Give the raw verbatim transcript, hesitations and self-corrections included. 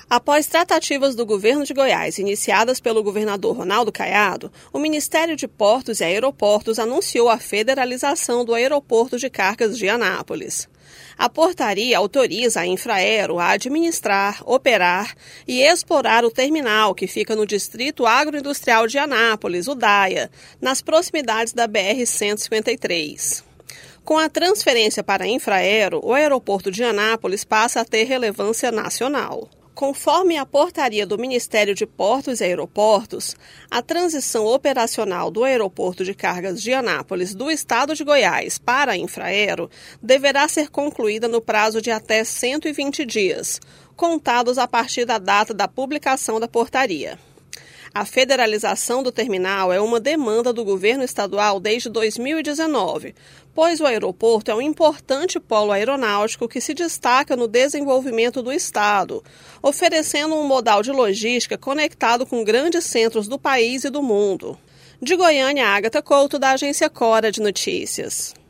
Após tratativas do governo de Goiás iniciadas pelo governador Ronaldo Caiado, o Ministério de Portos e Aeroportos anunciou a federalização do Aeroporto de Cargas de Anápolis. A portaria autoriza a Infraero a administrar, operar e explorar o terminal que fica no Distrito Agroindustrial de Anápolis, o DAIA, nas proximidades da B R cento e cinquenta e três. Com a transferência para a Infraero, o aeroporto de Anápolis passa a ter relevância nacional. Conforme a portaria do Ministério de Portos e Aeroportos, a transição operacional do Aeroporto de Cargas de Anápolis do Estado de Goiás para a Infraero deverá ser concluída no prazo de até cento e vinte dias, contados a partir da data da publicação da portaria. A federalização do terminal é uma demanda do governo estadual desde dois mil e dezenove, pois o aeroporto é um importante polo aeronáutico que se destaca no desenvolvimento do estado, oferecendo um modal de logística conectado com grandes centros do país e do mundo. De Goiânia, Ágata Couto, da agência Cora de Notícias.